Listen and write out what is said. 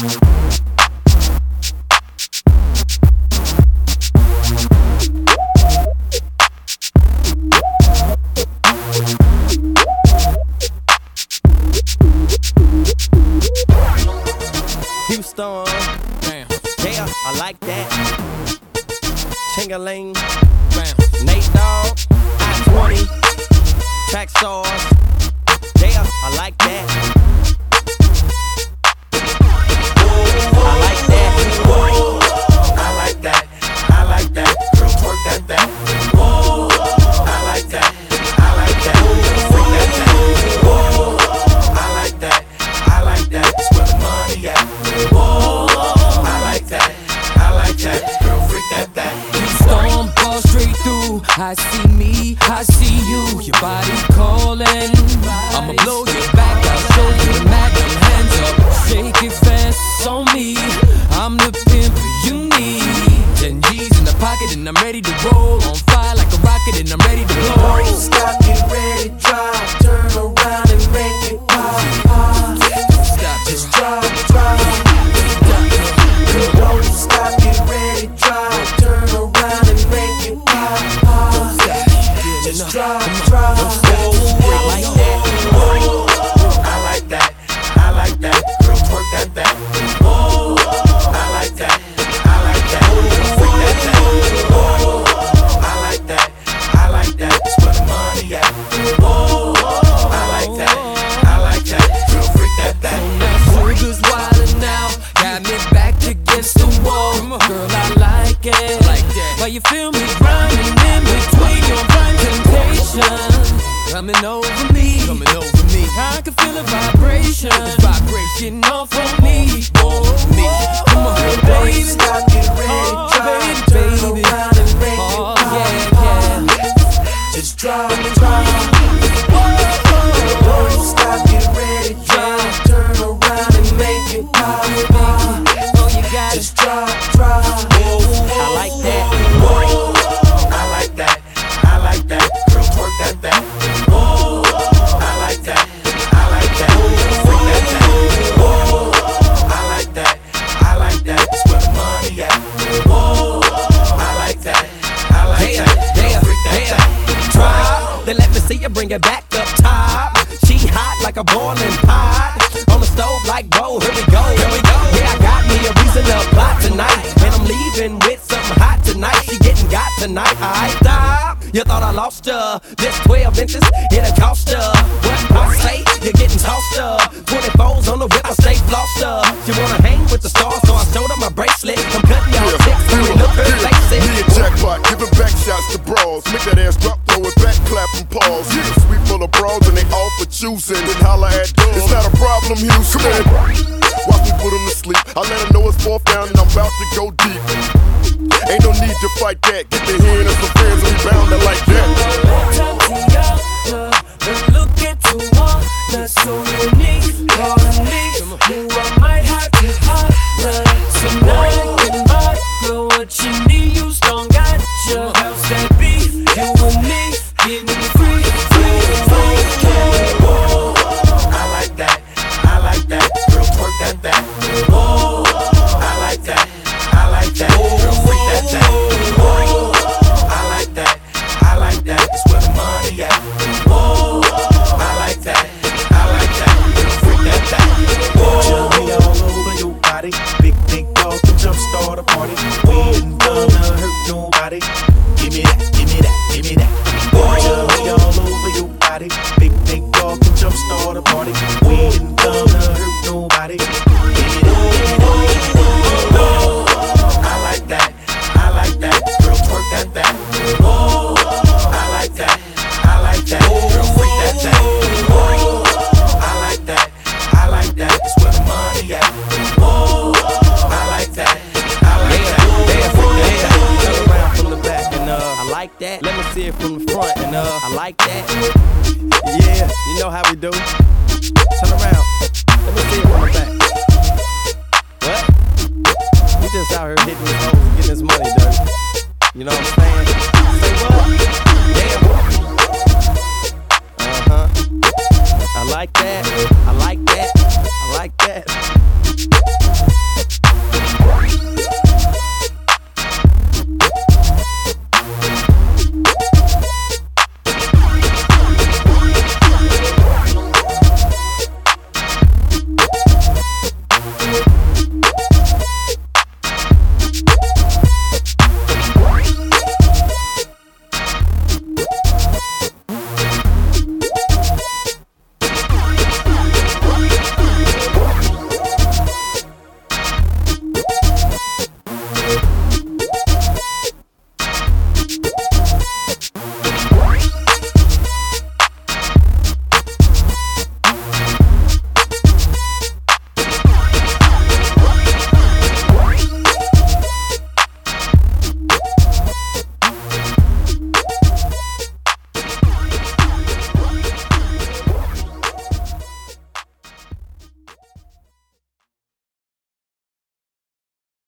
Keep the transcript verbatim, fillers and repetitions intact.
Houston, damn, yeah, I like that. Ching-a-ling, bam. Nate Dogg, I twenty, track stars, yeah, I like that. I like that. Whoa, I like that. I like that. Girl, twerk that back. Whoa, I like that. I like that. Freak that back. Whoa, I like that. I like that. That's where the money at. Whoa, I like that. I like that. Girl, freak that back. Storm ball straight through. I see me, I see you. Your body calling. I'ma blow your back. I'll show you the magnum. Hands up, shake it fast on me. I'm the pimp you need. Ten G's in the pocket and I'm ready to roll. On fire like a rocket and I'm ready to blow. Don't stop, get ready, drive. Turn around and make it pop, pop. Stop, just drive, drive. Don't stop, get ready, drive. Turn around and make it pop, pop. Just drive, drive. I like that. Whoa, I like that. I like that. Girl, twerk that back. Whoa, I like that. I like that. Freak that back. Whoa, I like that. I like that. That's where the money at. Whoa, I like that. I like that. Girl, freak that back. Sugar's wildin' now, got me back against the wall. Girl, I like it. Like that. Why you feel me grinding in between your blind temptation? Coming over me, coming over me. I can feel a vibration, vibration off of me. Whoa, me. Come on, baby. Stop, get ready, Oh, drive. baby, Turn baby. around and make Oh, it pop, yeah, yeah. just drive, drive. Don't stop, get ready, drive. Turn around and make it pop, pop. Oh, you got it. Just drive, drive. I like that. Whoa, I like that. I like that. Girl, twerk that back. Whoa, I like that. I like that. Freak that back. Whoa, I like that. I like that. That's where the money at. Whoa, I like that. I like that. Girl, freak that back. Try, then let me see you bring it back up top. She hot like a boiling pot. On the stove like, whoa, here we go. Here we go. Yeah, I got me a reason to plot tonight. And I'm leaving with something hot tonight. She getting got tonight. I stop. You thought I lost ya. This twelve inches, it'll cost ya. What I say, you're getting tossed up. twenty-fours on the whip, I stay flossed up. You wanna hang with the stars, so I showed her my bracelet. I'm cutting y'all chicks, so they look her face it. Me and Jackpot, giving back shots to bras. Make that ass drop, throw it back, clap and pause. Yeah, sweet full of bras and they all for choosing. Then holla at Doug. It's not a problem, Houston. Watch me put them to sleep. I let them know it's fourth down and I'm about to go deep. Ain't no need to fight that. Get the hand of some fans and we bound it like that. Look into one that's so unique. Calling me, who I might have to holler. So now I can buy, girl, what you need. You strong, got your house that beef. You and me, getting it free, free, free. Whoa, I like that. I like that. Girl, twerk that back. Whoa, I like that. I like that. Girl, freak that back. Whoa, I like that. I like that. That's where the money at. Whoa, I like that. I like that. Girl, freak that back. Whoa, Jump me all over your body. Big, big dog can jump start a party. We ain't gonna hurt nobody. Give me that, give me that, give me that. Jump me all over your body. Big, big dog can jump start a party. We ain't gonna hurt nobody. Give me that, give me that. whoa, I like that. I like that. Girl, twerk that back. Whoa, I like that. I like that. Girl, freak that back. Whoa, I like that. I like that. That's where the money at. Whoa, I like that. I like that. Yeah, freak that back. Turn around from the back and uh, I like that. Let me see it from the front and uh, I like that.